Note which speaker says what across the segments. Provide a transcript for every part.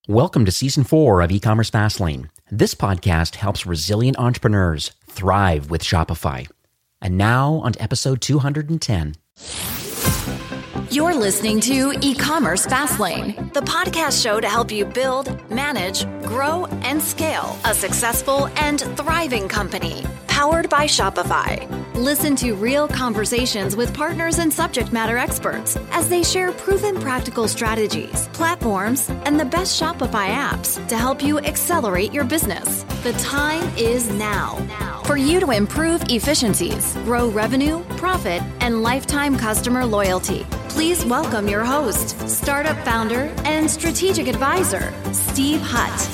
Speaker 1: Welcome to Season 4 of E-commerce Fastlane. This podcast helps resilient entrepreneurs thrive with Shopify. And now on to episode 210.
Speaker 2: You're listening to E-commerce Fastlane, the podcast show to help you build, manage, grow, and scale a successful and thriving company, powered by Shopify. Listen to real conversations with partners and subject matter experts as they share proven practical strategies, platforms, and the best Shopify apps to help you accelerate your business. The time is now for you to improve efficiencies, grow revenue, profit, and lifetime customer loyalty. Please welcome your host, startup founder and strategic advisor, Steve Hutt.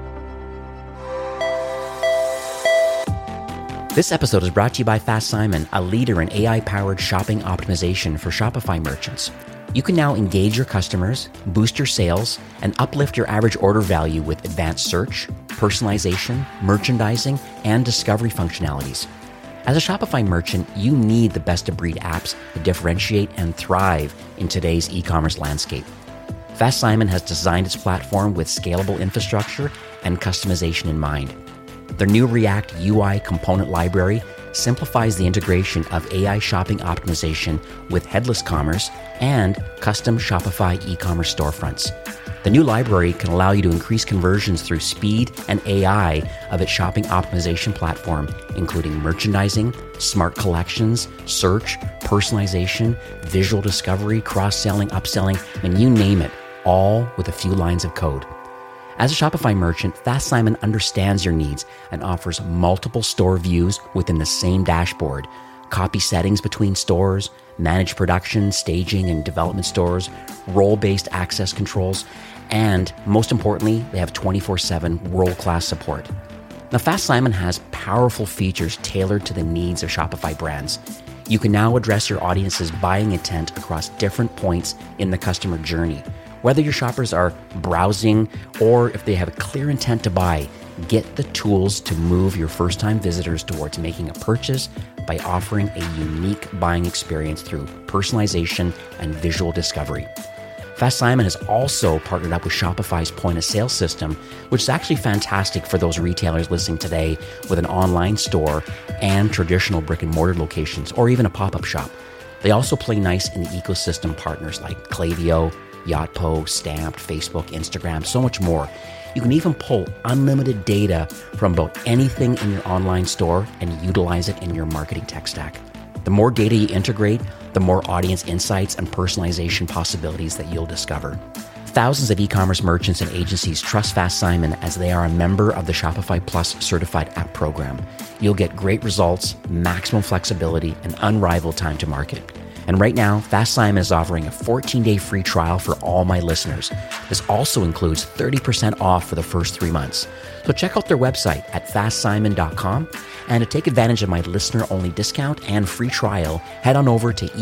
Speaker 1: This episode is brought to you by Fast Simon, a leader in AI-powered shopping optimization for Shopify merchants. You can now engage your customers, boost your sales, and uplift your average order value with advanced search, personalization, merchandising, and discovery functionalities. As a Shopify merchant, you need the best-of-breed apps to differentiate and thrive in today's e-commerce landscape. Fast Simon has designed its platform with scalable infrastructure and customization in mind. Their new React UI component library simplifies the integration of AI shopping optimization with headless commerce and custom Shopify e-commerce storefronts. The new library can allow you to increase conversions through speed and AI of its shopping optimization platform, including merchandising, smart collections, search, personalization, visual discovery, cross-selling, upselling, and you name it, all with a few lines of code. As a Shopify merchant, Fast Simon understands your needs and offers multiple store views within the same dashboard, copy settings between stores, manage production, staging, and development stores, role-based access controls, and most importantly, they have 24/7 world-class support. Now, Fast Simon has powerful features tailored to the needs of Shopify brands. You can now address your audience's buying intent across different points in the customer journey. Whether your shoppers are browsing or if they have a clear intent to buy, get the tools to move your first-time visitors towards making a purchase by offering a unique buying experience through personalization and visual discovery. Fast Simon has also partnered up with Shopify's point-of-sale system, which is actually fantastic for those retailers listening today with an online store and traditional brick-and-mortar locations, or even a pop-up shop. They also play nice in the ecosystem partners like Klaviyo, Yotpo, Stamped, Facebook, Instagram, so much more. You can even pull unlimited data from about anything in your online store and utilize it in your marketing tech stack. The more data you integrate, the more audience insights and personalization possibilities that you'll discover. Thousands of e-commerce merchants and agencies trust Fast Simon as they are a member of the Shopify Plus certified app program. You'll get great results, maximum flexibility, and unrivaled time to market. And right now, Fast Simon is offering a 14-day free trial for all my listeners. This also includes 30% off for the first 3 months. So check out their website at fastsimon.com. And to take advantage of my listener-only discount and free trial, head on over to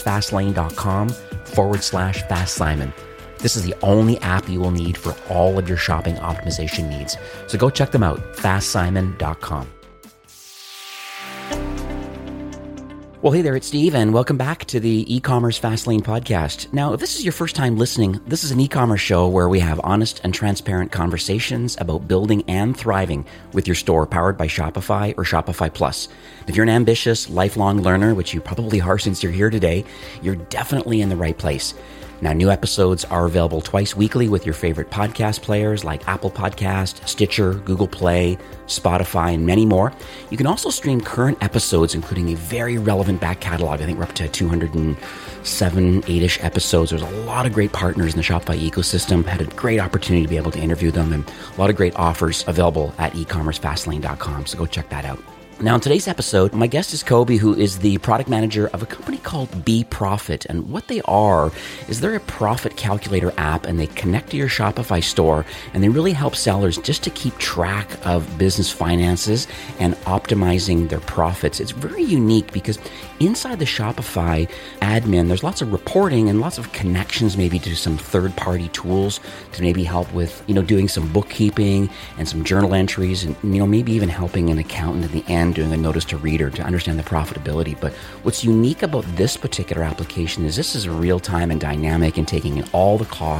Speaker 1: ecommercefastlane.com/Fast Simon. This is the only app you will need for all of your shopping optimization needs. So go check them out, fastsimon.com. Well, hey there, it's Steve, and welcome back to the E-commerce Fastlane podcast. Now, if this is your first time listening, this is an e-commerce show where we have honest and transparent conversations about building and thriving with your store powered by Shopify or Shopify Plus. If you're an ambitious, lifelong learner, which you probably are since you're here today, you're definitely in the right place. Now, new episodes are available twice weekly with your favorite podcast players like Apple Podcast, Stitcher, Google Play, Spotify, and many more. You can also stream current episodes, including a very relevant back catalog. I think we're up to 207, 8-ish episodes. There's a lot of great partners in the Shopify ecosystem. Had a great opportunity to be able to interview them, and a lot of great offers available at ecommercefastlane.com. So go check that out. Now, in today's episode, my guest is Kobe, who is the product manager of a company called BeProfit. And what they are is they're a profit calculator app, and they connect to your Shopify store, and they really help sellers just to keep track of business finances and optimizing their profits. It's very unique because inside the Shopify admin, there's lots of reporting and lots of connections maybe to some third-party tools to maybe help with, doing some bookkeeping and some journal entries and, maybe even helping an accountant at the end doing a notice to reader to understand the profitability. But what's unique about this particular application is this is real time and dynamic and taking in all the costs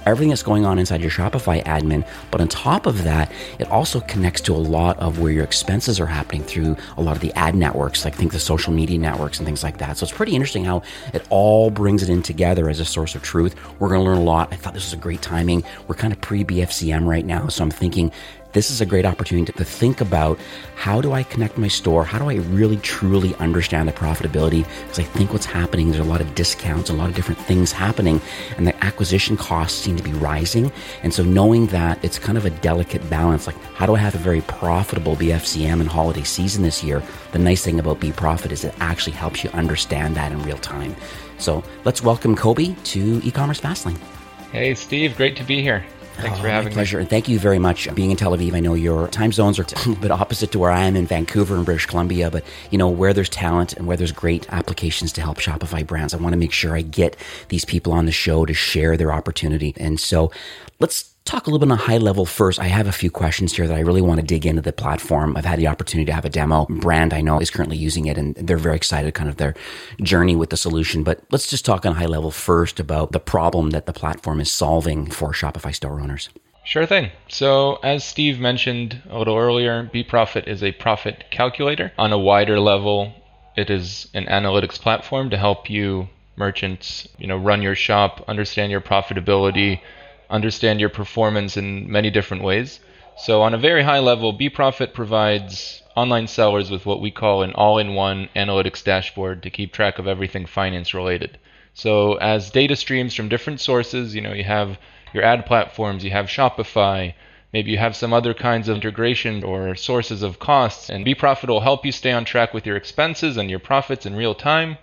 Speaker 1: everything that's going on inside your Shopify admin. But on top of that, it also connects to a lot of where your expenses are happening through a lot of the ad networks, like think the social media networks and things like that. So it's pretty interesting how it all brings it in together as a source of truth. We're going to learn a lot. I thought this was a great timing. We're kind of pre-BFCM right now. So I'm thinking this is a great opportunity to think about, how do I connect my store? How do I really truly understand the profitability? Because I think what's happening, there's a lot of discounts, a lot of different things happening, and the acquisition costs seem to be rising. And so knowing that, it's kind of a delicate balance. Like, how do I have a very profitable BFCM and holiday season this year? The nice thing about BeProfit is it actually helps you understand that in real time. So let's welcome Kobe to E-commerce Fastlane.
Speaker 3: Hey, Steve, great to be here. Thanks for having me.
Speaker 1: My pleasure. And thank you very much. Being in Tel Aviv, I know your time zones are a bit opposite to where I am in Vancouver in British Columbia, but where there's talent and where there's great applications to help Shopify brands, I want to make sure I get these people on the show to share their opportunity. And so let's talk a little bit on a high level first. I have a few questions here that I really want to dig into the platform. I've had the opportunity to have a demo. Brand I know is currently using it, and they're very excited, kind of their journey with the solution. But let's just talk on a high level first about the problem that the platform is solving for Shopify store owners.
Speaker 3: Sure thing. So as Steve mentioned a little earlier, BeProfit is a profit calculator. On a wider level, it is an analytics platform to help you merchants, run your shop, understand your profitability, understand your performance in many different ways. So on a very high level, BeProfit provides online sellers with what we call an all-in-one analytics dashboard to keep track of everything finance related. So as data streams from different sources, you have your ad platforms, you have Shopify, maybe you have some other kinds of integration or sources of costs, and BeProfit will help you stay on track with your expenses and your profits in real time.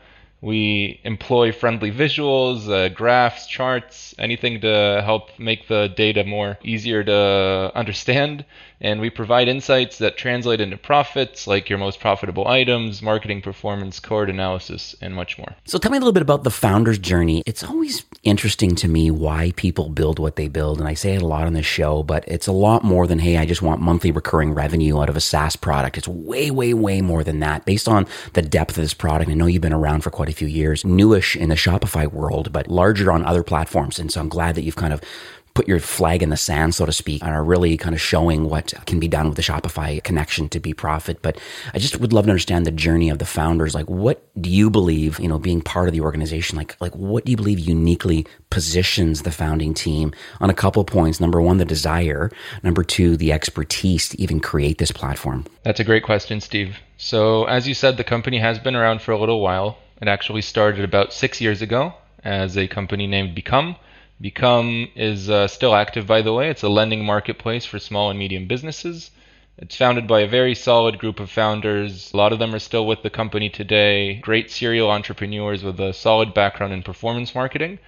Speaker 3: We employ friendly visuals, graphs, charts, anything to help make the data more easier to understand. And we provide insights that translate into profits, like your most profitable items, marketing performance, cohort analysis, and much more.
Speaker 1: So tell me a little bit about the founder's journey. It's always interesting to me why people build what they build. And I say it a lot on this show, but it's a lot more than, hey, I just want monthly recurring revenue out of a SaaS product. It's way, way, way more than that. Based on the depth of this product, I know you've been around for quite a few years, newish in the Shopify world, but larger on other platforms. And so I'm glad that you've kind of put your flag in the sand, so to speak, and are really kind of showing what can be done with the Shopify connection to BeProfit. But I just would love to understand the journey of the founders. Like, what do you believe, being part of the organization, like what do you believe uniquely positions the founding team on a couple of points? Number one, the desire. Number two, the expertise to even create this platform.
Speaker 3: That's a great question, Steve. So as you said, the company has been around for a little while. It actually started about 6 years ago as a company named Become. Become is still active, by the way. It's a lending marketplace for small and medium businesses. It's founded by a very solid group of founders. A lot of them are still with the company today. Great serial entrepreneurs with a solid background in performance marketing.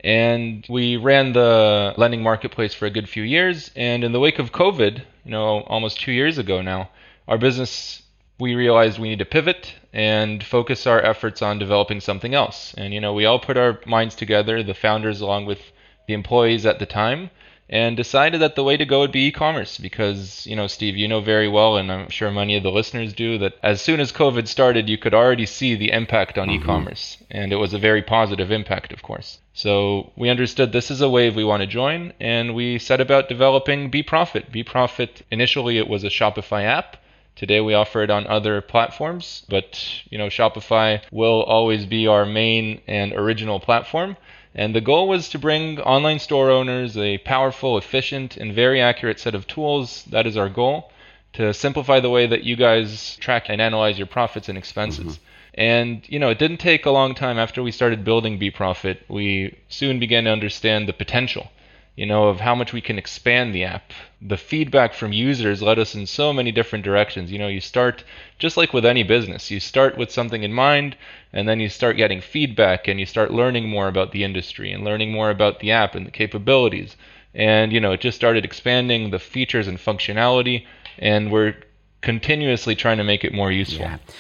Speaker 3: And we ran the lending marketplace for a good few years. And in the wake of COVID, almost 2 years ago now, our business, we realized we need to pivot and focus our efforts on developing something else. And, we all put our minds together, the founders along with the employees at the time, and decided that the way to go would be e-commerce because, Steve, you know very well, and I'm sure many of the listeners do, that as soon as COVID started, you could already see the impact on e-commerce. And it was a very positive impact, of course. So we understood this is a wave we want to join, and we set about developing BeProfit. BeProfit, initially it was a Shopify app. Today we offer it on other platforms, but Shopify will always be our main and original platform. And the goal was to bring online store owners a powerful, efficient, and very accurate set of tools. That is our goal, to simplify the way that you guys track and analyze your profits and expenses. And, it didn't take a long time after we started building BeProfit. We soon began to understand the potential, of how much we can expand the app. The feedback from users led us in so many different directions. You start, just like with any business, you start with something in mind, and then you start getting feedback, and you start learning more about the industry and learning more about the app and the capabilities. And, it just started expanding the features and functionality, and we're continuously trying to make it more useful.
Speaker 1: Yeah.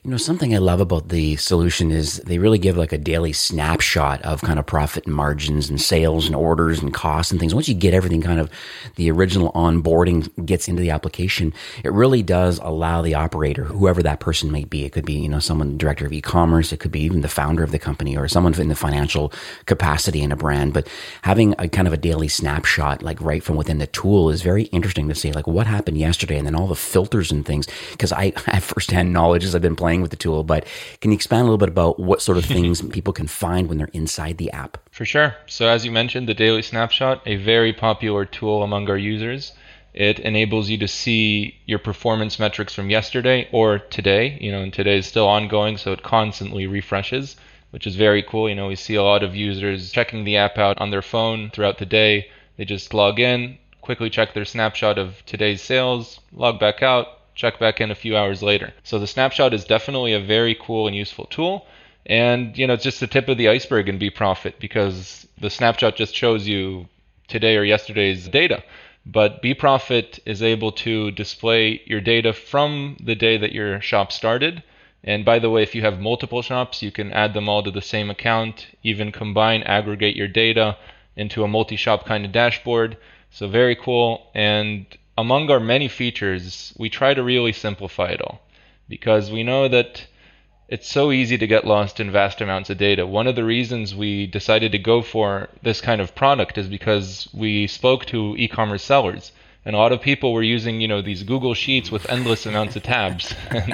Speaker 1: Something I love about the solution is they really give like a daily snapshot of kind of profit and margins and sales and orders and costs and things. Once you get everything kind of the original onboarding gets into the application, it really does allow the operator, whoever that person may be, it could be, someone director of e-commerce, it could be even the founder of the company or someone in the financial capacity in a brand, but having a kind of a daily snapshot, like right from within the tool is very interesting to see, like what happened yesterday and then all the filters and things, because I have firsthand knowledge as I've been playing with the tool, but can you expand a little bit about what sort of things people can find when they're inside the app?
Speaker 3: For sure. So as you mentioned, the Daily Snapshot, a very popular tool among our users. It enables you to see your performance metrics from yesterday or today, and today is still ongoing, so it constantly refreshes, which is very cool. We see a lot of users checking the app out on their phone throughout the day. They just log in, quickly check their snapshot of today's sales, log back out, check back in a few hours later. So the snapshot is definitely a very cool and useful tool. And, it's just the tip of the iceberg in BeProfit, because the snapshot just shows you today or yesterday's data. But BeProfit is able to display your data from the day that your shop started. And by the way, if you have multiple shops, you can add them all to the same account, even combine, aggregate your data into a multi-shop kind of dashboard. So very cool. And among our many features, we try to really simplify it all, because we know that it's so easy to get lost in vast amounts of data. One of the reasons we decided to go for this kind of product is because we spoke to e-commerce sellers, and a lot of people were using, these Google Sheets with endless amounts of tabs,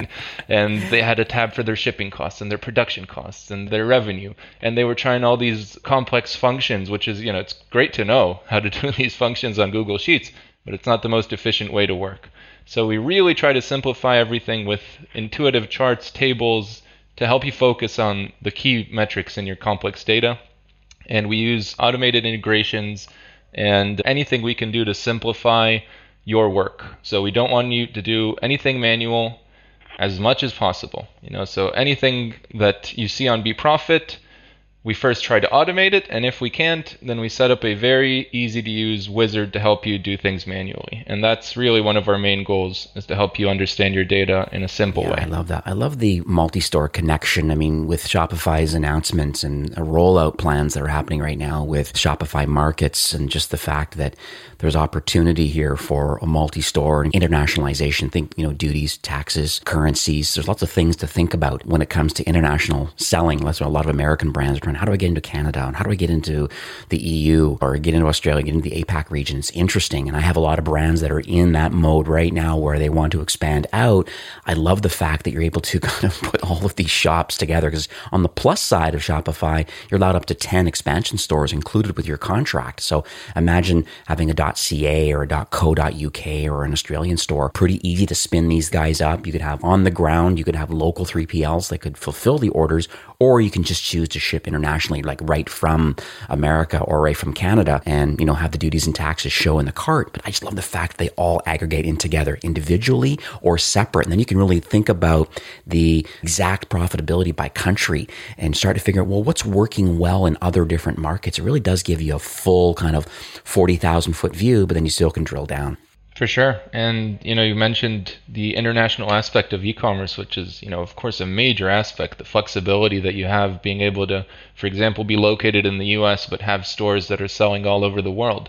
Speaker 3: and they had a tab for their shipping costs and their production costs and their revenue, and they were trying all these complex functions, which is, it's great to know how to do these functions on Google Sheets, but it's not the most efficient way to work. So we really try to simplify everything with intuitive charts, tables, to help you focus on the key metrics in your complex data. And we use automated integrations and anything we can do to simplify your work. So we don't want you to do anything manual as much as possible. So anything that you see on BeProfit, we first try to automate it, and if we can't, then we set up a very easy to use wizard to help you do things manually. And that's really one of our main goals, is to help you understand your data in a simple way.
Speaker 1: I love that. I love the multi-store connection. I mean, with Shopify's announcements and rollout plans that are happening right now with Shopify Markets, and just the fact that there's opportunity here for a multi-store and internationalization. Think, duties, taxes, currencies. There's lots of things to think about when it comes to international selling. That's what a lot of American brands are trying. How do I get into Canada? And how do I get into the EU or get into Australia, get into the APAC region? It's interesting. And I have a lot of brands that are in that mode right now where they want to expand out. I love the fact that you're able to kind of put all of these shops together, because on the plus side of Shopify, you're allowed up to 10 expansion stores included with your contract. So imagine having a .ca or a .co.uk or an Australian store. Pretty easy to spin these guys up. You could have on the ground, you could have local 3PLs that could fulfill the orders, or you can just choose to ship internationally, like right from America or right from Canada, and have the duties and taxes show in the cart. But I just love the fact they all aggregate in together individually or separate. And then you can really think about the exact profitability by country and start to figure out, well, what's working well in other different markets. It really does give you a full kind of 40,000 foot view, but then you still can drill down.
Speaker 3: For sure. And, you mentioned the international aspect of e-commerce, which is, of course, a major aspect, the flexibility that you have being able to, for example, be located in the US, but have stores that are selling all over the world.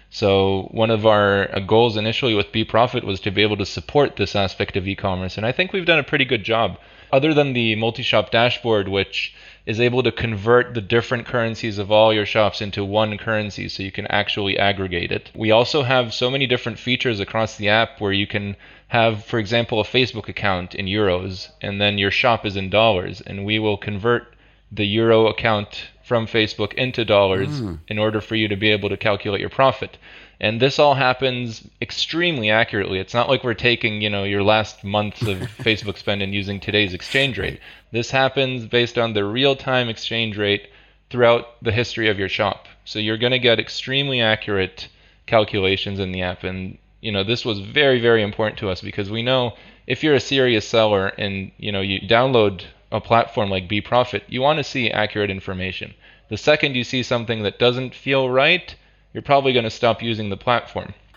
Speaker 3: So one of our goals initially with BeProfit was to be able to support this aspect of e-commerce. And I think we've done a pretty good job. Other than the multi-shop dashboard, which is able to convert the different currencies of all your shops into one currency so you can actually aggregate it. We also have so many different features across the app where you can have, for example, a Facebook account in euros, and then your shop is in dollars, and we will convert the euro account from Facebook into dollars in order for you to be able to calculate your profit. And this all happens extremely accurately. It's not like we're taking, your last month of Facebook spend and using today's exchange rate. This happens based on the real-time exchange rate throughout the history of your shop. So you're going to get extremely accurate calculations in the app. And, this was very, very important to us, because we know if you're a serious seller and, you download a platform like BeProfit, you want to see accurate information. The second you see something that doesn't feel right, you're probably going to stop using the platform.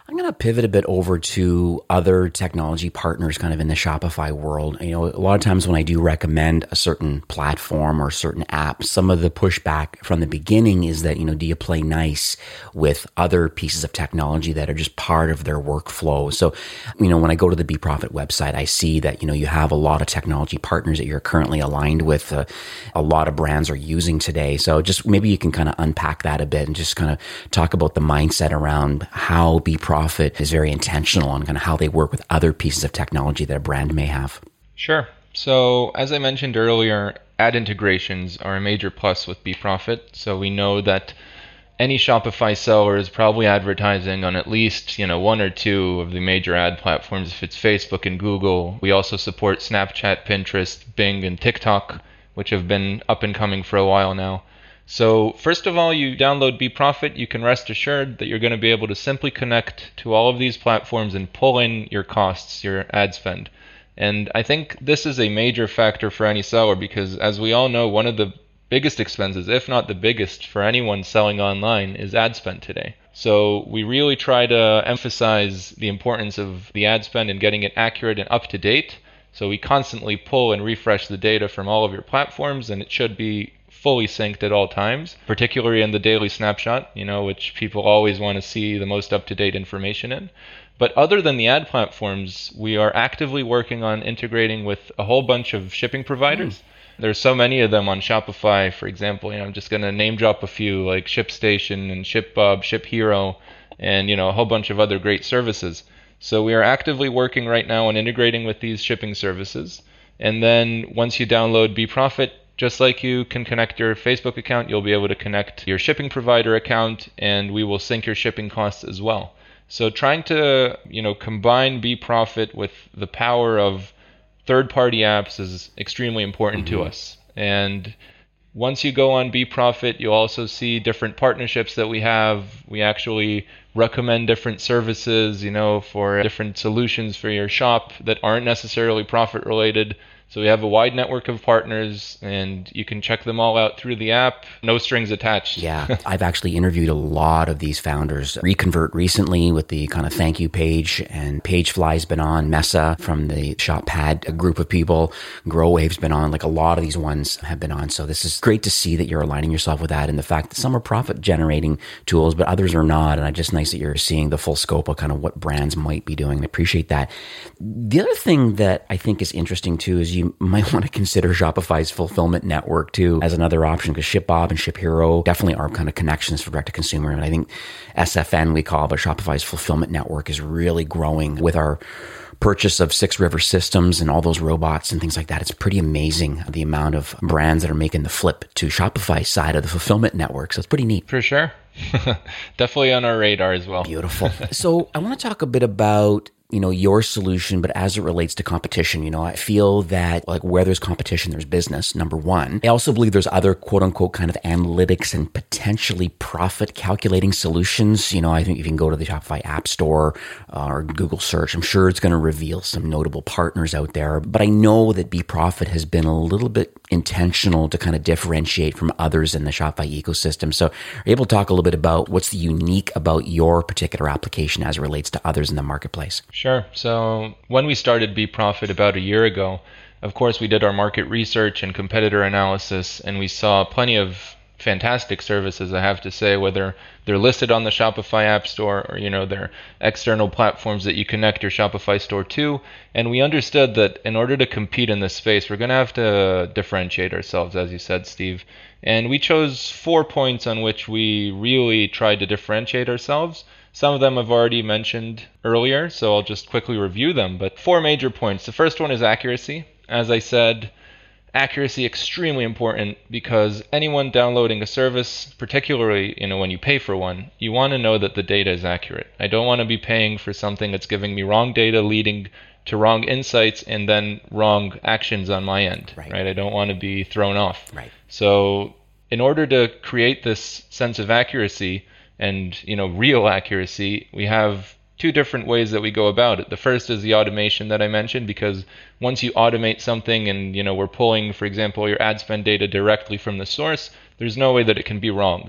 Speaker 1: I'm going to pivot a bit over to other technology partners kind of in the Shopify world. A lot of times when I do recommend a certain platform or certain app, some of the pushback from the beginning is that, do you play nice with other pieces of technology that are just part of their workflow? So, when I go to the Be Profit website, I see that, you have a lot of technology partners that you're currently aligned with, a lot of brands are using today. So just maybe you can kind of unpack that a bit and just kind of talk about the mindset around how Be Profit is very intentional on kind of how they work with other pieces of technology that a brand may have.
Speaker 3: Sure. So as I mentioned earlier, ad integrations are a major plus with Be Profit. So we know that any Shopify seller is probably advertising on at least, one or two of the major ad platforms. If it's Facebook and Google, we also support Snapchat, Pinterest, Bing, and TikTok, which have been up and coming for a while now. So first of all, you download Be Profit, you can rest assured that you're going to be able to simply connect to all of these platforms and pull in your costs, your ad spend. And I think this is a major factor for any seller because, as we all know, one of the biggest expenses, if not the biggest, for anyone selling online is ad spend today. So we really try to emphasize the importance of the ad spend and getting it accurate and up to date. So we constantly pull and refresh the data from all of your platforms, and it should be fully synced at all times, particularly in the daily snapshot, which people always want to see the most up-to-date information in. But other than the ad platforms, we are actively working on integrating with a whole bunch of shipping providers. There's so many of them on Shopify, for example. I'm just going to name drop a few like ShipStation and ShipBob, ShipHero, and a whole bunch of other great services. So we are actively working right now on integrating with these shipping services. And then once you download Be Profit, just like you can connect your Facebook account, you'll be able to connect your shipping provider account, and we will sync your shipping costs as well. So trying to, combine Be Profit with the power of third-party apps is extremely important to us. And once you go on Be Profit, you'll also see different partnerships that we have. We actually recommend different services, for different solutions for your shop that aren't necessarily profit-related. So we have a wide network of partners, and you can check them all out through the app. No strings attached.
Speaker 1: Yeah, I've actually interviewed a lot of these founders. Reconvert recently with the kind of thank you page, and Pagefly's been on, Mesa from the ShopPad, a group of people, GrowWave's been on, like a lot of these ones have been on. So this is great to see that you're aligning yourself with that, and the fact that some are profit generating tools, but others are not. And it's just nice that you're seeing the full scope of kind of what brands might be doing. I appreciate that. The other thing that I think is interesting too is you might want to consider Shopify's fulfillment network too as another option, because ShipBob and ShipHero definitely are kind of connections for direct to consumer. And I think SFN we call, but Shopify's fulfillment network is really growing with our purchase of 6 River Systems and all those robots and things like that. It's pretty amazing the amount of brands that are making the flip to Shopify's side of the fulfillment network. So it's pretty neat.
Speaker 3: For sure. Definitely on our radar as well.
Speaker 1: Beautiful. So I want to talk a bit about your solution, but as it relates to competition, I feel that like where there's competition, there's business, number one. I also believe there's other quote unquote kind of analytics and potentially profit calculating solutions. I think if you can go to the Shopify App Store or Google search, I'm sure it's going to reveal some notable partners out there. But I know that Be Profit has been a little bit intentional to kind of differentiate from others in the Shopify ecosystem. So are you able to talk a little bit about what's the unique about your particular application as it relates to others in the marketplace?
Speaker 3: Sure. So when we started Be Profit about a year ago, of course, we did our market research and competitor analysis, and we saw plenty of fantastic services, I have to say, whether they're listed on the Shopify App Store or, they're external platforms that you connect your Shopify store to. And we understood that in order to compete in this space, we're going to have to differentiate ourselves, as you said, Steve. And we chose 4 points on which we really tried to differentiate ourselves. Some of them I've already mentioned earlier, so I'll just quickly review them. But 4 major points. The first one is accuracy. As I said, accuracy extremely important because anyone downloading a service, particularly when you pay for one, you want to know that the data is accurate. I don't want to be paying for something that's giving me wrong data, leading to wrong insights, and then wrong actions on my end. Right? I don't want to be thrown off.
Speaker 1: Right.
Speaker 3: So in order to create this sense of accuracy and real accuracy, we have 2 different ways that we go about it. The first is the automation that I mentioned, because once you automate something and we're pulling, for example, your ad spend data directly from the source, there's no way that it can be wrong.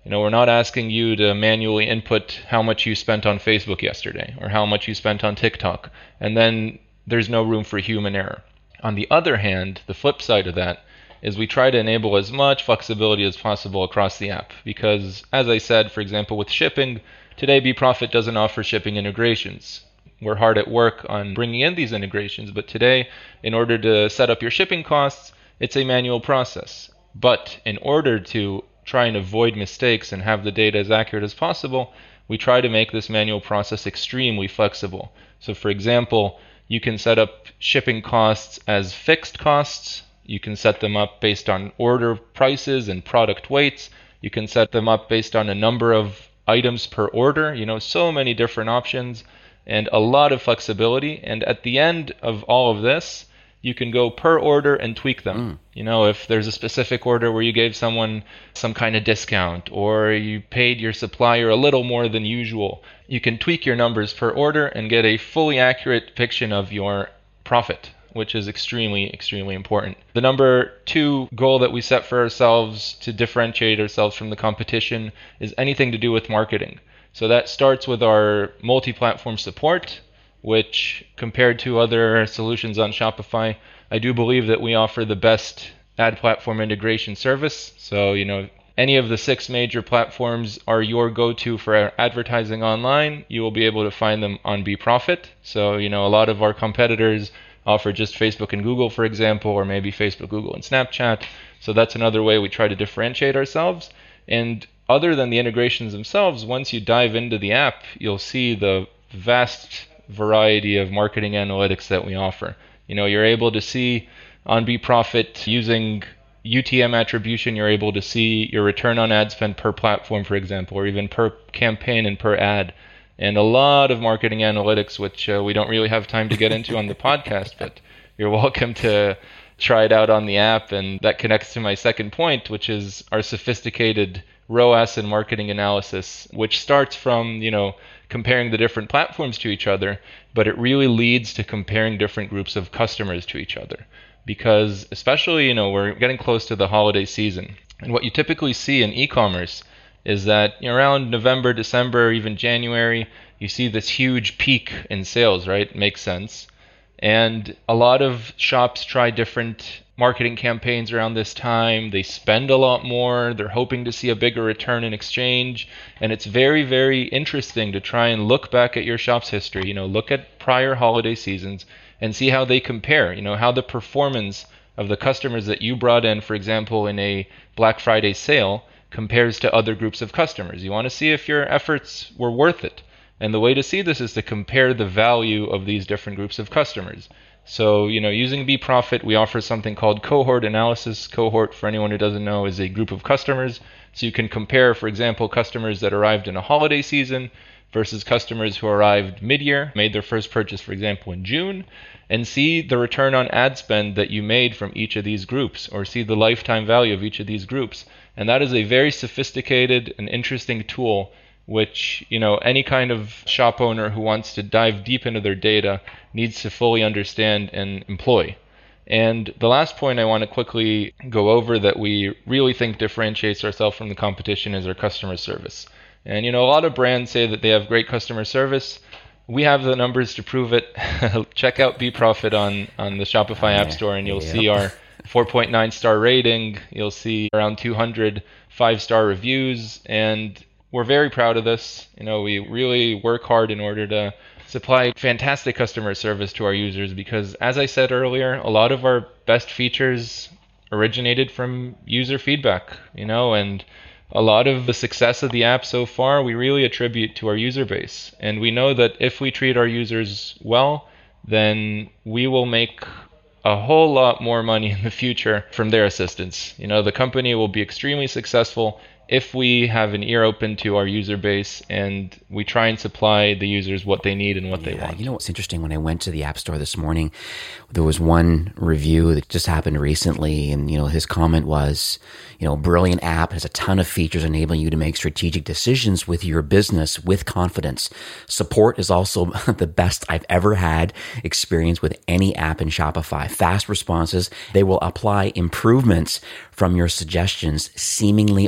Speaker 3: We're not asking you to manually input how much you spent on Facebook yesterday or how much you spent on TikTok, and then there's no room for human error. On the other hand, the flip side of that is we try to enable as much flexibility as possible across the app because, as I said, for example, with shipping, today BeProfit doesn't offer shipping integrations. We're hard at work on bringing in these integrations, but today, in order to set up your shipping costs, it's a manual process. But in order to try and avoid mistakes and have the data as accurate as possible, we try to make this manual process extremely flexible. So for example, you can set up shipping costs as fixed costs. You can set them up based on order prices and product weights. You can set them up based on a number of items per order, so many different options and a lot of flexibility. And at the end of all of this, you can go per order and tweak them. If there's a specific order where you gave someone some kind of discount or you paid your supplier a little more than usual, you can tweak your numbers per order and get a fully accurate depiction of your profit, which is extremely, extremely important. The number 2 goal that we set for ourselves to differentiate ourselves from the competition is anything to do with marketing. So that starts with our multi-platform support, which compared to other solutions on Shopify, I do believe that we offer the best ad platform integration service. So, any of the 6 major platforms are your go-to for advertising online. You will be able to find them on BeProfit. So, a lot of our competitors offer just Facebook and Google, for example, or maybe Facebook, Google, and Snapchat. So that's another way we try to differentiate ourselves. And other than the integrations themselves, once you dive into the app, you'll see the vast variety of marketing analytics that we offer. You're able to see on BeProfit using UTM attribution, you're able to see your return on ad spend per platform, for example, or even per campaign and per ad. And a lot of marketing analytics, which we don't really have time to get into on the podcast, but you're welcome to try it out on the app. And that connects to my second point, which is our sophisticated ROAS and marketing analysis, which starts from, comparing the different platforms to each other, but it really leads to comparing different groups of customers to each other. Because especially, we're getting close to the holiday season. And what you typically see in e-commerce is that around November, December, even January, you see this huge peak in sales, right? Makes sense. And a lot of shops try different marketing campaigns around this time. They spend a lot more. They're hoping to see a bigger return in exchange. And it's very, very interesting to try and look back at your shop's history, look at prior holiday seasons and see how they compare, how the performance of the customers that you brought in, for example, in a Black Friday sale compares to other groups of customers. You want to see if your efforts were worth it. And the way to see this is to compare the value of these different groups of customers. So, using BeProfit, we offer something called cohort analysis. Cohort, for anyone who doesn't know, is a group of customers. So you can compare, for example, customers that arrived in a holiday season versus customers who arrived mid-year, made their first purchase, for example, in June, and see the return on ad spend that you made from each of these groups, or see the lifetime value of each of these groups. And that is a very sophisticated and interesting tool which, any kind of shop owner who wants to dive deep into their data needs to fully understand and employ. And the last point I want to quickly go over that we really think differentiates ourselves from the competition is our customer service. And, a lot of brands say that they have great customer service. We have the numbers to prove it. Check out BeProfit on the Shopify App Store and you'll see our 4.9 star rating. You'll see around 200 5-star reviews, and we're very proud of this. We really work hard in order to supply fantastic customer service to our users because, as I said earlier, a lot of our best features originated from user feedback, and a lot of the success of the app so far we really attribute to our user base. And we know that if we treat our users well, then we will make a whole lot more money in the future from their assistance. The company will be extremely successful if we have an ear open to our user base and we try and supply the users what they need and what they want.
Speaker 1: What's interesting, when I went to the App Store this morning, there was one review that just happened recently, and his comment was, brilliant app, has a ton of features enabling you to make strategic decisions with your business with confidence. Support is also the best I've ever had experience with any app in Shopify. Fast responses. They will apply improvements from your suggestions seemingly overnight.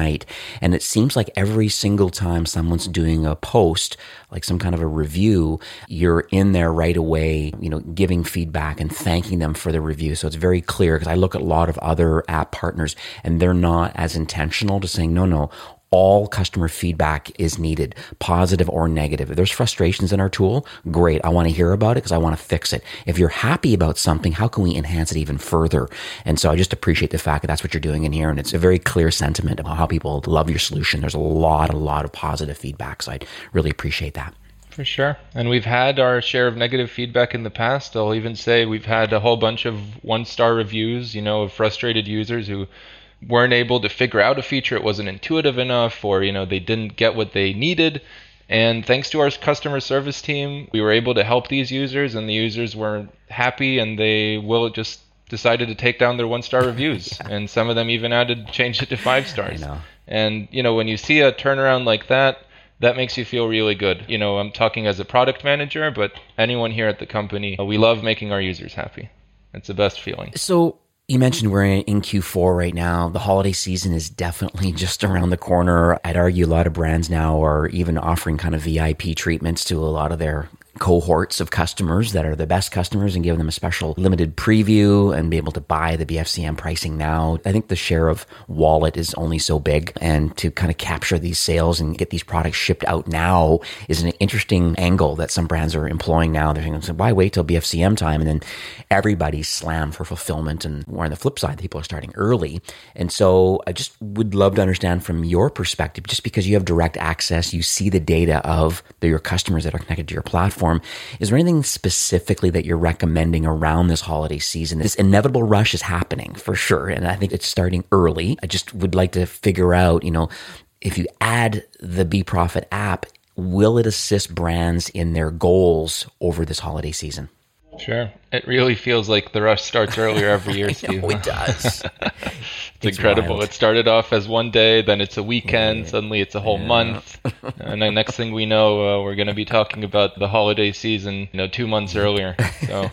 Speaker 1: night. And it seems like every single time someone's doing a post, like some kind of a review, you're in there right away, giving feedback and thanking them for the review. So it's very clear, because I look at a lot of other app partners and they're not as intentional to saying, no, all customer feedback is needed, positive or negative. If there's frustrations in our tool, great. I want to hear about it because I want to fix it. If you're happy about something, how can we enhance it even further? And so I just appreciate the fact that that's what you're doing in here. And it's a very clear sentiment of how people love your solution. There's a lot of positive feedback. So I really appreciate that.
Speaker 3: For sure. And we've had our share of negative feedback in the past. I'll even say we've had a whole bunch of 1-star reviews, of frustrated users who weren't able to figure out a feature. It wasn't intuitive enough, or, they didn't get what they needed. And thanks to our customer service team, we were able to help these users, and the users were happy, and they just decided to take down their 1-star reviews. Yeah. And some of them even changed it to 5 stars.
Speaker 1: I know.
Speaker 3: And, when you see a turnaround like that, that makes you feel really good. I'm talking as a product manager, but anyone here at the company, we love making our users happy. It's the best feeling.
Speaker 1: So you mentioned we're in Q4 right now. The holiday season is definitely just around the corner. I'd argue a lot of brands now are even offering kind of VIP treatments to a lot of their cohorts of customers that are the best customers and giving them a special limited preview and be able to buy the BFCM pricing now. I think the share of wallet is only so big, and to kind of capture these sales and get these products shipped out now is an interesting angle that some brands are employing now. They're saying, why wait till BFCM time? And then everybody's slammed for fulfillment, and we're on the flip side, people are starting early. And so I just would love to understand from your perspective, just because you have direct access, you see the data of your customers that are connected to your platform. Is there anything specifically that you're recommending around this holiday season? This inevitable rush is happening for sure, and I think it's starting early. I just would like to figure out, if you add the BeProfit app, will it assist brands in their goals over this holiday season?
Speaker 3: Sure. It really feels like the rush starts earlier every year, Steve.
Speaker 1: It does.
Speaker 3: It's incredible. Wild. It started off as one day, then it's a weekend, suddenly it's a whole month. And the next thing we know, we're going to be talking about the holiday season, 2 months earlier. So,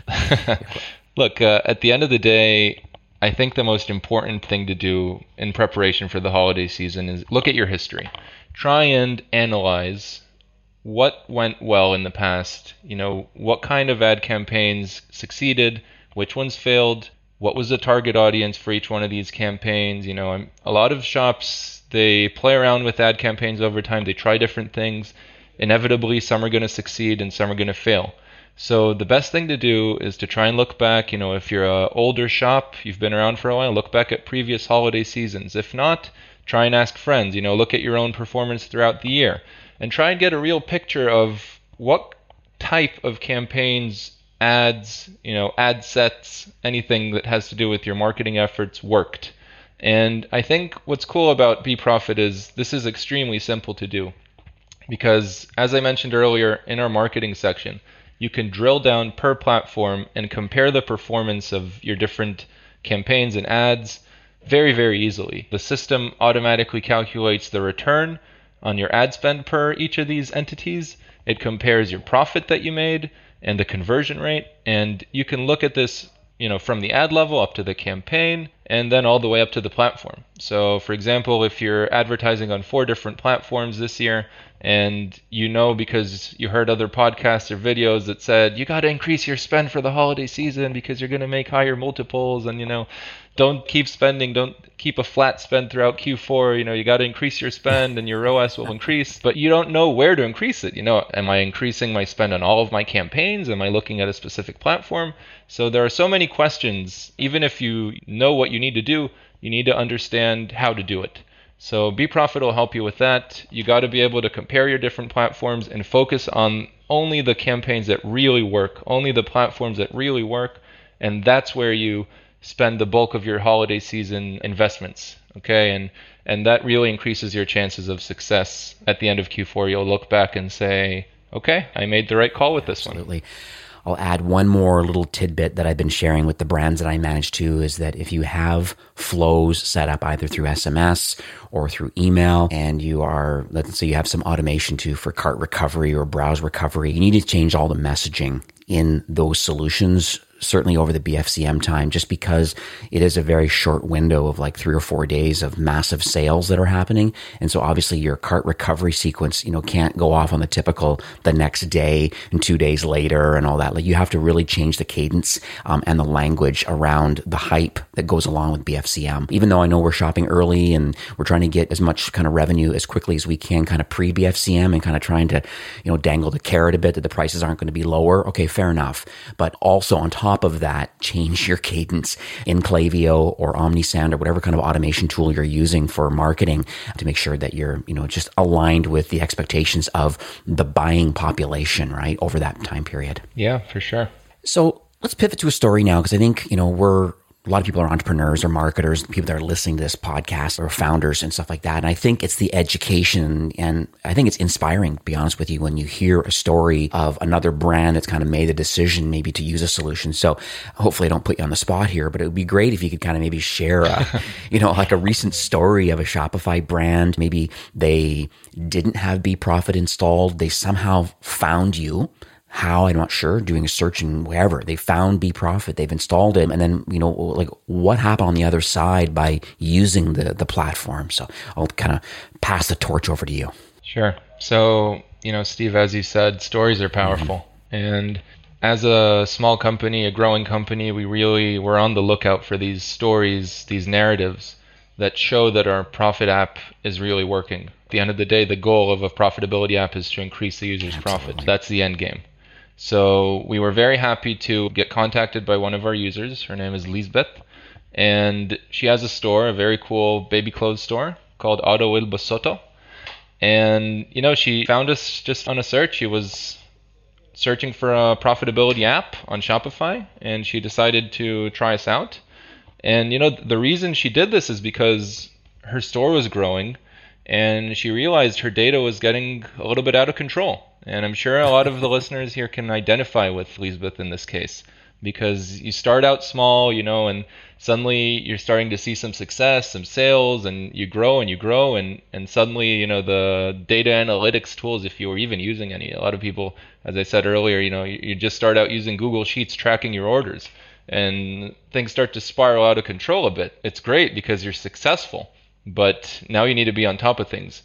Speaker 3: look, at the end of the day, I think the most important thing to do in preparation for the holiday season is look at your history. Try and analyze what went well in the past, what kind of ad campaigns succeeded, which ones failed, what was the target audience for each one of these campaigns. A lot of shops, they play around with ad campaigns over time. They try different things. Inevitably, some are going to succeed and some are going to fail. So the best thing to do is to try and look back, if you're an older shop, you've been around for a while, look back at previous holiday seasons. If not, try and ask friends, look at your own performance throughout the year. And try and get a real picture of what type of campaigns, ads, ad sets, anything that has to do with your marketing efforts worked. And I think what's cool about BeProfit is this is extremely simple to do. Because as I mentioned earlier in our marketing section, you can drill down per platform and compare the performance of your different campaigns and ads very, very easily. The system automatically calculates the return on your ad spend per each of these entities. It compares your profit that you made and the conversion rate, and you can look at this, from the ad level up to the campaign, and then all the way up to the platform. So, for example, if you're advertising on 4 different platforms this year, and because you heard other podcasts or videos that said you got to increase your spend for the holiday season because you're going to make higher multiples, and don't keep spending, don't keep a flat spend throughout Q4, you got to increase your spend and your ROAS will increase, but you don't know where to increase it. Am I increasing my spend on all of my campaigns? Am I looking at a specific platform? So there are so many questions. Even if you know what you need to do, you need to understand how to do it. So BeProfit will help you with that. You got to be able to compare your different platforms and focus on only the campaigns that really work, only the platforms that really work, and that's where you spend the bulk of your holiday season investments, okay? And that really increases your chances of success. At the end of Q4, you'll look back and say, okay, I made the right call with this one.
Speaker 1: Absolutely. I'll add one more little tidbit that I've been sharing with the brands that I manage too, is that if you have flows set up either through SMS or through email, and let's say you have some automation too for cart recovery or browse recovery, you need to change all the messaging in those solutions certainly over the BFCM time, just because it is a very short window of like 3 or 4 days of massive sales that are happening. And so obviously your cart recovery sequence, can't go off on the typical the next day and 2 days later and all that. Like you have to really change the cadence and the language around the hype that goes along with BFCM. Even though I know we're shopping early and we're trying to get as much kind of revenue as quickly as we can kind of pre-BFCM and kind of trying to, dangle the carrot a bit that the prices aren't going to be lower. Okay, fair enough. But also on top of that, change your cadence in Klaviyo or Omnisend or whatever kind of automation tool you're using for marketing to make sure that you're, just aligned with the expectations of the buying population, right, over that time period.
Speaker 3: Yeah, for sure.
Speaker 1: So let's pivot to a story now, because I think, a lot of people are entrepreneurs or marketers, people that are listening to this podcast or founders and stuff like that. And I think it's the education, and I think it's inspiring, to be honest with you, when you hear a story of another brand that's kind of made a decision maybe to use a solution. So hopefully I don't put you on the spot here, but it would be great if you could kind of maybe share like a recent story of a Shopify brand. Maybe they didn't have BeProfit installed. They somehow found you. How, I'm not sure, doing a search and wherever. They found BeProfit, they've installed it, and then, what happened on the other side by using the platform. So I'll kind of pass the torch over to you.
Speaker 3: Sure. So, Steve, as you said, stories are powerful. Mm-hmm. And as a small company, a growing company, we really were on the lookout for these stories, these narratives that show that our profit app is really working. At the end of the day, the goal of a profitability app is to increase the user's profit. That's the end game. So we were very happy to get contacted by one of our users. Her name is Lisbeth, and she has a store, a very cool baby clothes store called Auto Il Basotto. And, she found us just on a search. She was searching for a profitability app on Shopify, and she decided to try us out. And, the reason she did this is because her store was growing, and she realized her data was getting a little bit out of control. And I'm sure a lot of the listeners here can identify with Lisbeth in this case, because you start out small, and suddenly you're starting to see some success, some sales, and you grow, and suddenly, the data analytics tools, if you were even using any, a lot of people, as I said earlier, you just start out using Google Sheets tracking your orders, and things start to spiral out of control a bit. It's great because you're successful, but now you need to be on top of things.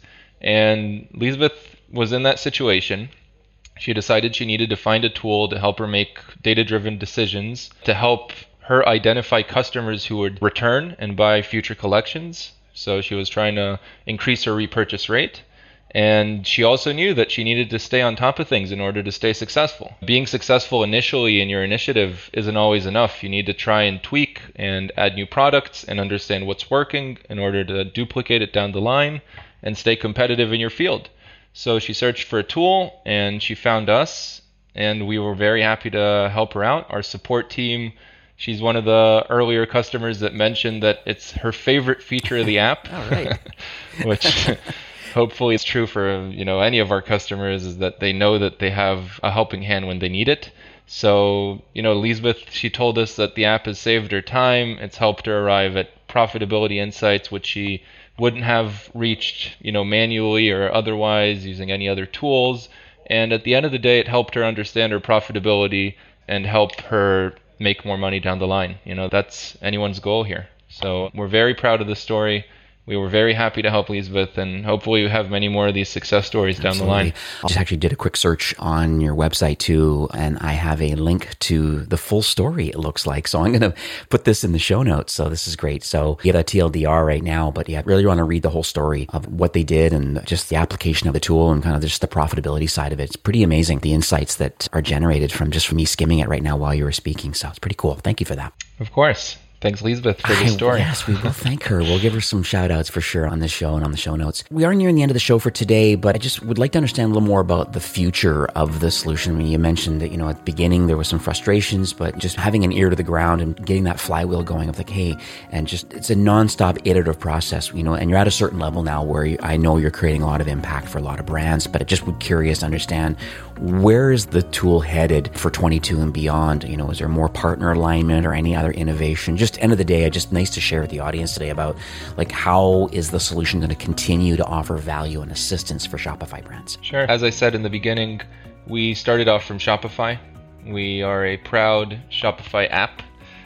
Speaker 3: And Lisbeth was in that situation. She decided she needed to find a tool to help her make data-driven decisions, to help her identify customers who would return and buy future collections. So she was trying to increase her repurchase rate. And she also knew that she needed to stay on top of things in order to stay successful. Being successful initially in your initiative isn't always enough. You need to try and tweak and add new products and understand what's working in order to duplicate it down the line and stay competitive in your field. So she searched for a tool and she found us, and we were very happy to help her out. Our support team, she's one of the earlier customers that mentioned that it's her favorite feature of the app.
Speaker 1: All right.
Speaker 3: Which hopefully is true for any of our customers, is that they know that they have a helping hand when they need it. So, Lisbeth, she told us that the app has saved her time. It's helped her arrive at profitability insights, which she wouldn't have reached, manually or otherwise using any other tools. And at the end of the day, it helped her understand her profitability and help her make more money down the line. That's anyone's goal here. So we're very proud of the story. We were very happy to help Lisbeth, and hopefully we have many more of these success stories down the line.
Speaker 1: I just actually did a quick search on your website too, and I have a link to the full story, it looks like. So I'm going to put this in the show notes. So this is great. So you have a TLDR right now, but yeah, really want to read the whole story of what they did and just the application of the tool and kind of just the profitability side of it. It's pretty amazing, the insights that are generated from me skimming it right now while you were speaking. So it's pretty cool. Thank you for that.
Speaker 3: Of course. Thanks, Lisbeth, for the story.
Speaker 1: Yes, we will thank her. We'll give her some shout outs for sure on this show and on the show notes. We are nearing the end of the show for today, but I just would like to understand a little more about the future of the solution. I mean, you mentioned that, at the beginning there was some frustrations, but just having an ear to the ground and getting that flywheel going of like, hey, and just it's a nonstop iterative process, and you're at a certain level now where I know you're creating a lot of impact for a lot of brands, but I just would curious to understand, where is the tool headed for 22 and beyond? Is there more partner alignment or any other innovation? Just end of the day, just nice to share with the audience today about like how is the solution going to continue to offer value and assistance for Shopify brands?
Speaker 3: Sure. As I said in the beginning, we started off from Shopify, We are a proud Shopify app.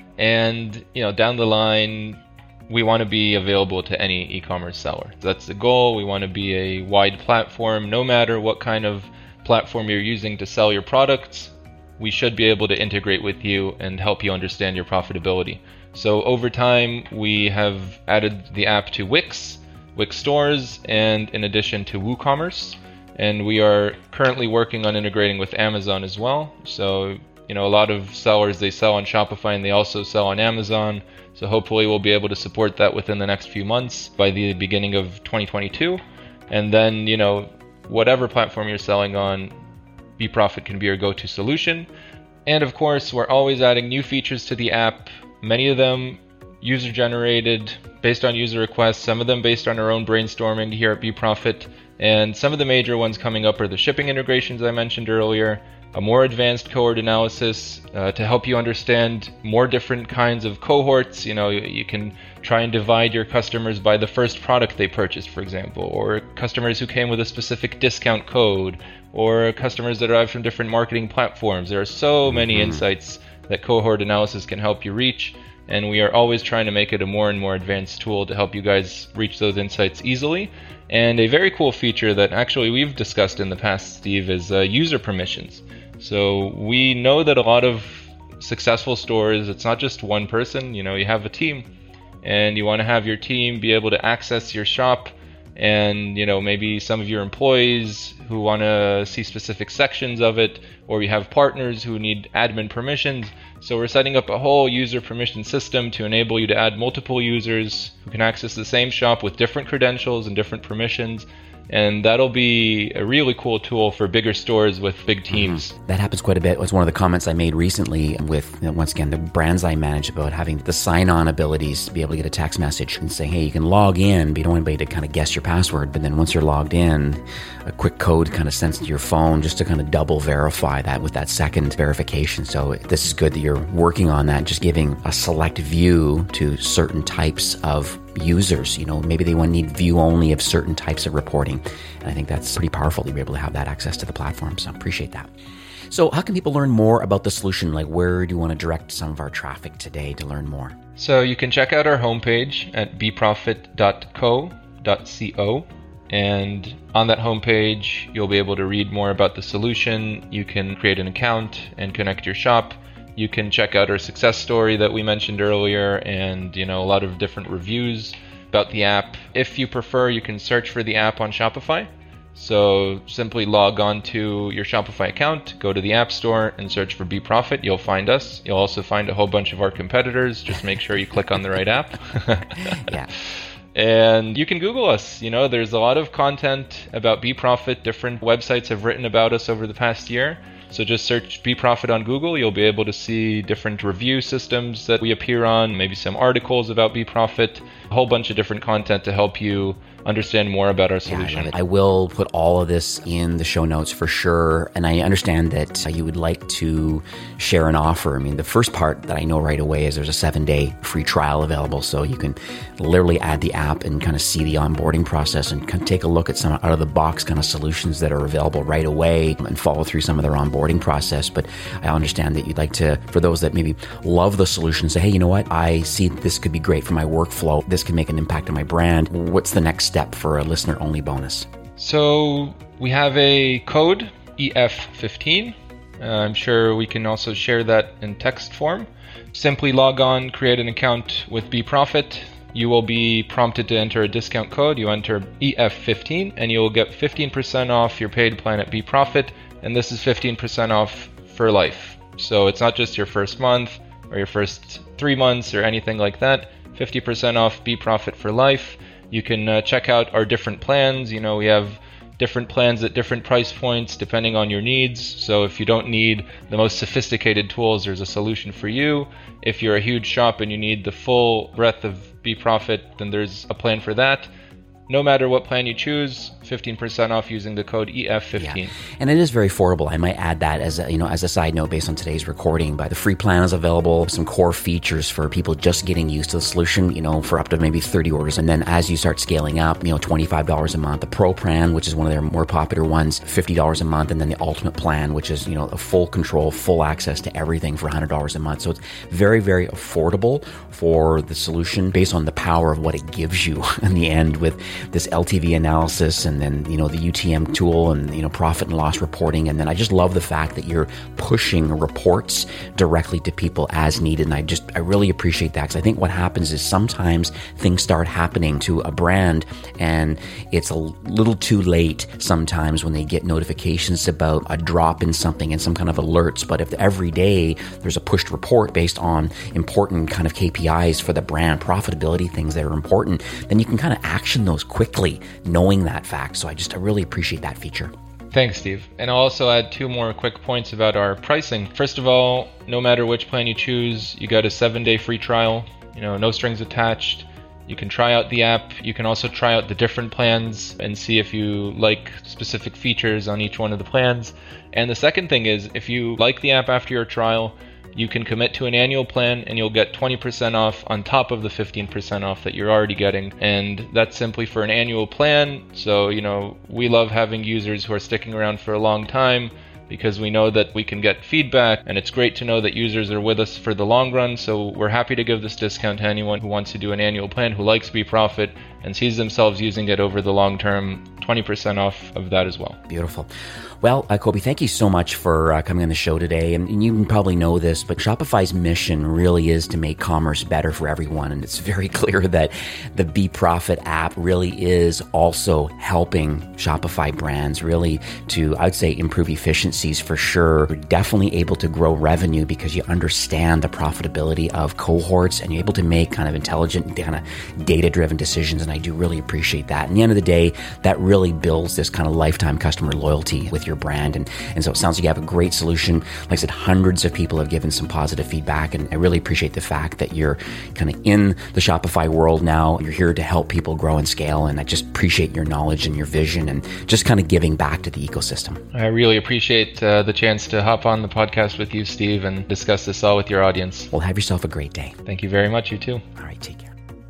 Speaker 3: And, down the line, we want to be available to any e-commerce seller. That's the goal. We want to be a wide platform. No matter what kind of platform you're using to sell your products, we should be able to integrate with you and help you understand your profitability. So over time, we have added the app to Wix stores, and in addition to WooCommerce. And we are currently working on integrating with Amazon as well. So, a lot of sellers, they sell on Shopify and they also sell on Amazon. So hopefully we'll be able to support that within the next few months by the beginning of 2022. And then, whatever platform you're selling on, BeProfit can be your go-to solution. And of course, we're always adding new features to the app, many of them user-generated, based on user requests, some of them based on our own brainstorming here at BeProfit. And some of the major ones coming up are the shipping integrations I mentioned earlier, a more advanced cohort analysis to help you understand more different kinds of cohorts. You can try and divide your customers by the first product they purchased, for example, or customers who came with a specific discount code, or customers that arrived from different marketing platforms. There are so many insights that cohort analysis can help you reach, and we are always trying to make it a more and more advanced tool to help you guys reach those insights easily. And a very cool feature that actually we've discussed in the past, Steve, is user permissions. So we know that a lot of successful stores, it's not just one person, you have a team, and you want to have your team be able to access your shop, and maybe some of your employees who want to see specific sections of it, or you have partners who need admin permissions. So we're setting up a whole user permission system to enable you to add multiple users who can access the same shop with different credentials and different permissions. And that'll be a really cool tool for bigger stores with big teams.
Speaker 1: That happens quite a bit. It was one of the comments I made recently with, once again, the brands I manage, about having the sign-on abilities to be able to get a text message and say, hey, you can log in, but you don't want anybody to kind of guess your password. But then once you're logged in, a quick code kind of sends to your phone just to kind of double verify that with that second verification. So this is good that you're working on that, just giving a select view to certain types of users. Maybe they need view only of certain types of reporting. And I think that's pretty powerful to be able to have that access to the platform. So I appreciate that. So how can people learn more about the solution? Like, where do you want to direct some of our traffic today to learn more?
Speaker 3: So you can check out our homepage at beprofit.co.co. And on that homepage, you'll be able to read more about the solution. You can create an account and connect your shop. You can check out our success story that we mentioned earlier, and a lot of different reviews about the app. If you prefer, you can search for the app on Shopify. So simply log on to your Shopify account, go to the App Store and search for BeProfit. You'll find us. You'll also find a whole bunch of our competitors. Just make sure you click on the right app.
Speaker 1: Yeah.
Speaker 3: And you can Google us. There's a lot of content about BeProfit. Different websites have written about us over the past year. So just search BeProfit on Google. You'll be able to see different review systems that we appear on, maybe some articles about BeProfit, a whole bunch of different content to help you understand more about our solution.
Speaker 1: Yeah, I will put all of this in the show notes for sure. And I understand that you would like to share an offer. I mean, the first part that I know right away is there's a 7-day free trial available. So you can literally add the app and kind of see the onboarding process and kind of take a look at some out of the box kind of solutions that are available right away and follow through some of their onboarding process. But I understand that you'd like to, for those that maybe love the solution, say, hey, you know what? I see this could be great for my workflow. This could make an impact on my brand. What's the next step for a listener-only bonus?
Speaker 3: So we have a code, EF15. I'm sure we can also share that in text form. Simply log on, create an account with BeProfit. You will be prompted to enter a discount code. You enter EF15 and you will get 15% off your paid plan at BeProfit. And this is 15% off for life. So it's not just your first month or your first 3 months or anything like that. 50% off BeProfit for life. You can check out our different plans. We have different plans at different price points depending on your needs. So if you don't need the most sophisticated tools, there's a solution for you. If you're a huge shop and you need the full breadth of BeProfit, then there's a plan for that. no matter what plan you choose, 15% off using the code EF15.
Speaker 1: Yeah. And it is very affordable. I might add that as a side note based on today's recording. But the free plan is available, some core features for people just getting used to the solution, for up to maybe 30 orders. And then as you start scaling up, $25 a month. The Pro plan, which is one of their more popular ones, $50 a month. And then the Ultimate plan, which is, a full control, full access to everything for $100 a month. So it's very, very affordable for the solution based on the power of what it gives you in the end with this LTV analysis and then, the UTM tool and, profit and loss reporting. And then I just love the fact that you're pushing reports directly to people as needed. And I really appreciate that, because I think what happens is sometimes things start happening to a brand and it's a little too late sometimes when they get notifications about a drop in something and some kind of alerts. But if every day there's a pushed report based on important kind of KPIs for the brand, profitability, things that are important, then you can kind of action those quickly knowing that fact. So I really appreciate that feature.
Speaker 3: Thanks, Steve. And I'll also add 2 more quick points about our pricing. First of all, no matter which plan you choose, you got a 7-day free trial, no strings attached. You can try out the app. You can also try out the different plans and see if you like specific features on each one of the plans. And the second thing is, if you like the app after your trial, you can commit to an annual plan and you'll get 20% off on top of the 15% off that you're already getting. And that's simply for an annual plan. So, we love having users who are sticking around for a long time, because we know that we can get feedback, and it's great to know that users are with us for the long run. So we're happy to give this discount to anyone who wants to do an annual plan, who likes BeProfit and sees themselves using it over the long term. 20% off of that as well.
Speaker 1: Beautiful. Well, Kobe, thank you so much for coming on the show today. And you probably know this, but Shopify's mission really is to make commerce better for everyone. And it's very clear that the BeProfit app really is also helping Shopify brands really to, I'd say, improve efficiencies for sure. You're definitely able to grow revenue because you understand the profitability of cohorts and you're able to make kind of intelligent, kind of data-driven decisions. And I do really appreciate that. At the end of the day, that really builds this kind of lifetime customer loyalty with your brand. And so it sounds like you have a great solution. Like I said, hundreds of people have given some positive feedback. And I really appreciate the fact that you're kind of in the Shopify world now. You're here to help people grow and scale. And I just appreciate your knowledge and your vision and just kind of giving back to the ecosystem.
Speaker 3: I really appreciate the chance to hop on the podcast with you, Steve, and discuss this all with your audience.
Speaker 1: Well, have yourself a great day.
Speaker 3: Thank you very much. You too.
Speaker 1: All right, take care.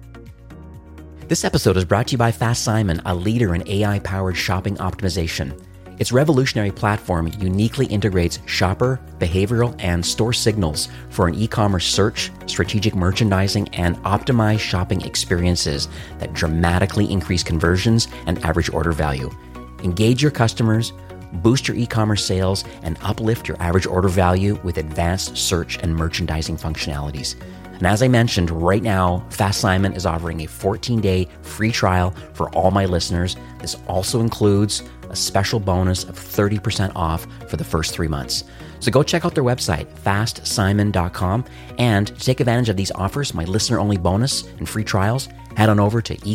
Speaker 1: This episode is brought to you by Fast Simon, a leader in AI-powered shopping optimization. Its revolutionary platform uniquely integrates shopper, behavioral, and store signals for an e-commerce search, strategic merchandising, and optimized shopping experiences that dramatically increase conversions and average order value. Engage your customers, boost your e-commerce sales, and uplift your average order value with advanced search and merchandising functionalities. And as I mentioned, right now, Fast Simon is offering a 14-day free trial for all my listeners. This also includes a special bonus of 30% off for the first 3 months. So go check out their website, fastsimon.com, and to take advantage of these offers, my listener-only bonus and free trials, head on over to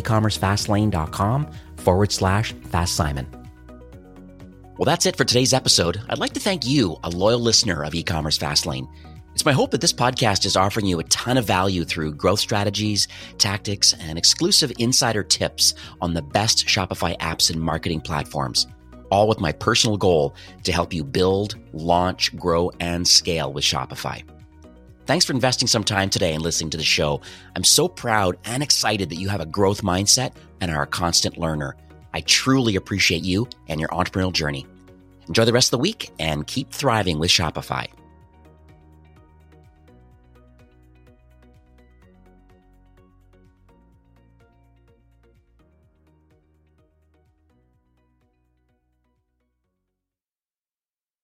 Speaker 1: ecommercefastlane.com/FastSimon. Well, that's it for today's episode. I'd like to thank you, a loyal listener of E-commerce Fastlane. It's my hope that this podcast is offering you a ton of value through growth strategies, tactics, and exclusive insider tips on the best Shopify apps and marketing platforms, all with my personal goal to help you build, launch, grow, and scale with Shopify. Thanks for investing some time today and listening to the show. I'm so proud and excited that you have a growth mindset and are a constant learner. I truly appreciate you and your entrepreneurial journey. Enjoy the rest of the week and keep thriving with Shopify.